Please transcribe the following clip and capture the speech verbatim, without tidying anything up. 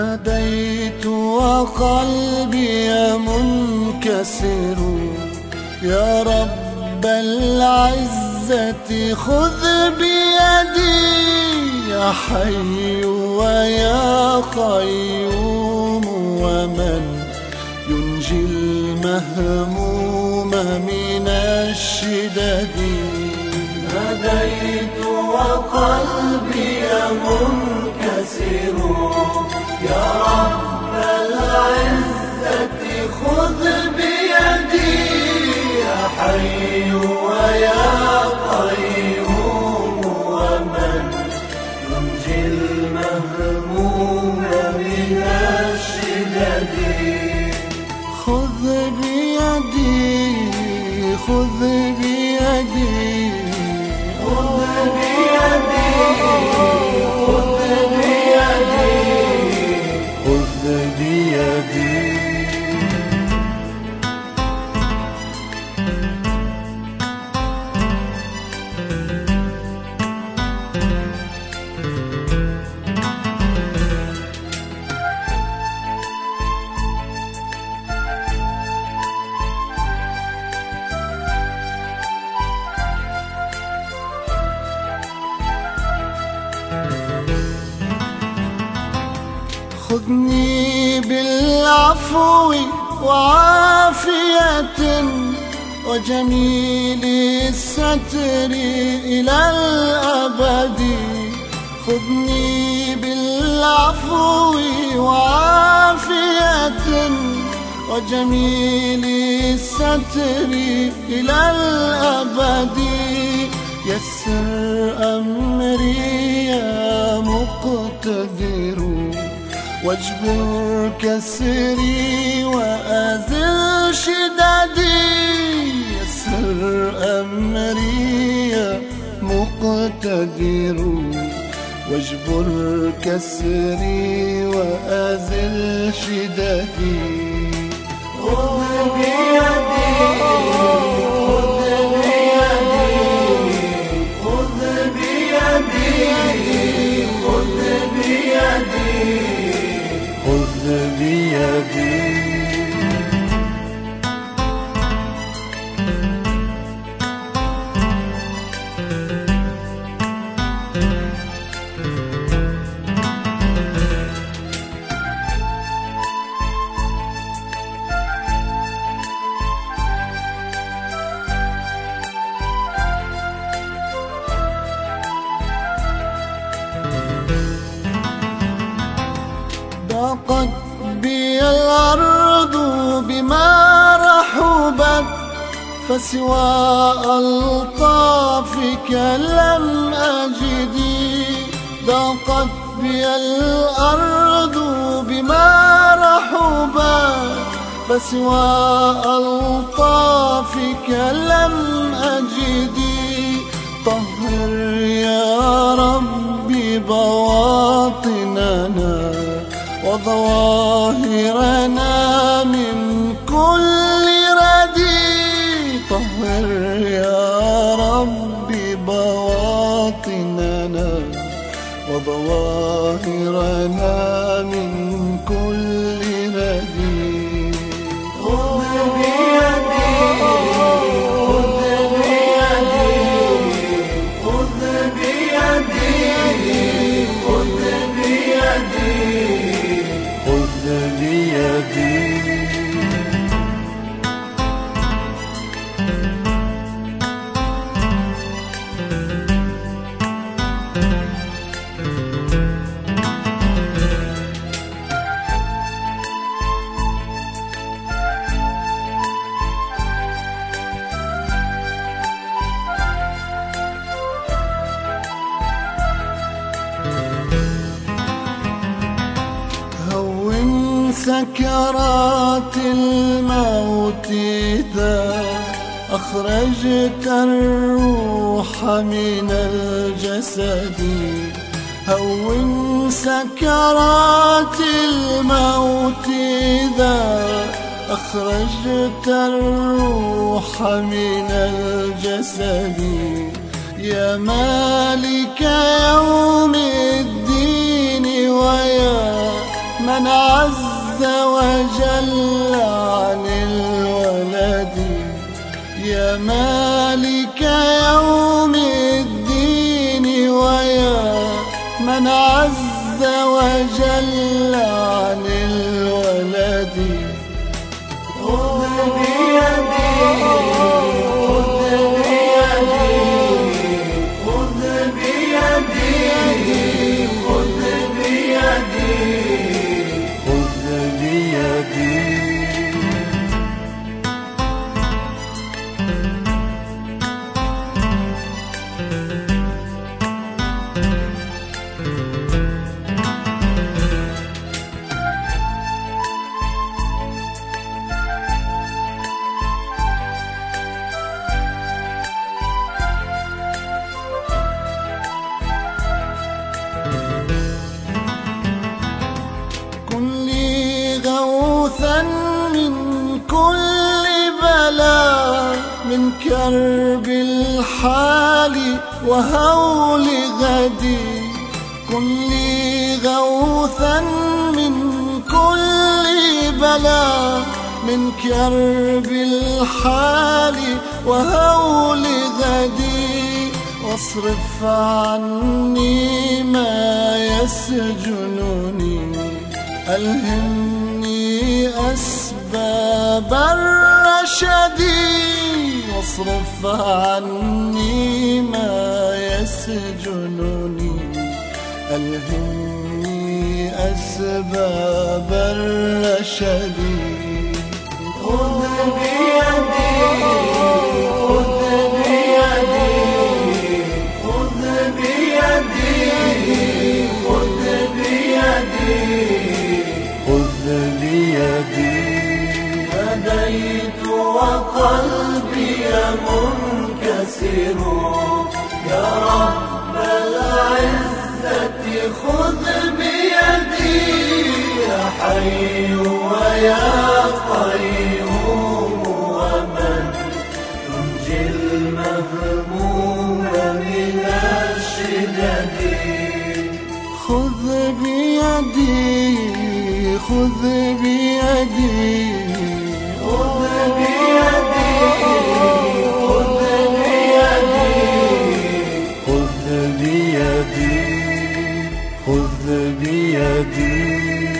ناديت وقلبي منكسر يا رب العزة خذ بيدي يا حي ويا قيوم ومن ينجي المهموم من الشدد ناديت وقلبي منكسر يا رب العزة خذ بيدي يا حي ويا قيوم ومن ينجي المهموم من الشدد خذ بيدي خذ بيدي خذ بيدي خذ بيدي خذ بيدي خذني بالعفو وعافية وجميل الستر إلى الأبد خذني بالعفو وعافية وجميل الستر إلى الأبد يسر أمري يا مقتدر واجبر كسري وأزل شددي يسر أمري يا مقتدر واجبر كسري وأزل شددي خذ بيدي خذ بيدي خذ بيدي خذ بيدي ضاقت بي الأرض بما رحبت فسوى ألطافك لم أجد ضاقت بي الأرض بما رحبت فسوى ألطافك لم أجد طهر يا ربي بواطننا وظواهرنا من كل ردي طهر يا ربي بواطننا وظواهرنا من كل ردي خذ بيدي خذ بيدي خذ بيدي خذ بيدي سكرات الموت إذا أخرجت الروح من الجسد هون سكرات الموت إذا أخرجت الروح من الجسد يا مالك يوم الدين ويا من عز وجل عن الولد يا مالك يوم الدين ويا من عز وجل عن الولد خذ بيدي خذ بيدي خذ بيدي خذ بيدي غوثا من كل بلاء من كرب الحال وهول غدي كن لي غوثا من كل بلاء من كرب الحال وهول غدي واصرف عني ما يسجنني ألهمني أسباب الرشد واصرف عني ما يسجنني ألهمني أسباب الرشد خذ بيدي خذ بيدي خذ بيدي خذ بيدي خذ بيدي هديت وقلبي منكسر يا رب العزة خذ بيدي يا حي ويا قيوم ومن تنجي المهموم من الشدد خذ بيدي خذ بيدي خذ بيدي خذ بيدي خذ بيدي خذ بيدي